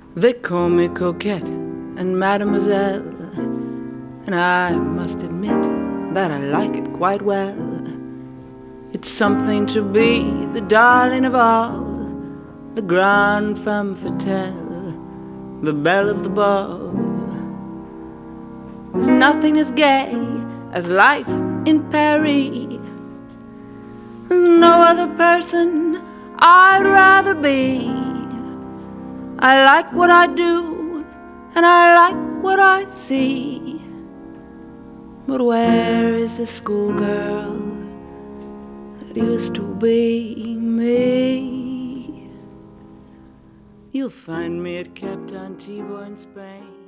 They call me coquette and mademoiselle, and I must admit that I like it quite well. It's something to be the darling of all, the grande femme fatale, the belle of the ball. There's nothing as gay as life in Paris. There's no other person I'd rather be. I like what I do, and I like what I see. But where is the schoolgirl that used to be me? You'll find me at Captain Tebow in Spain.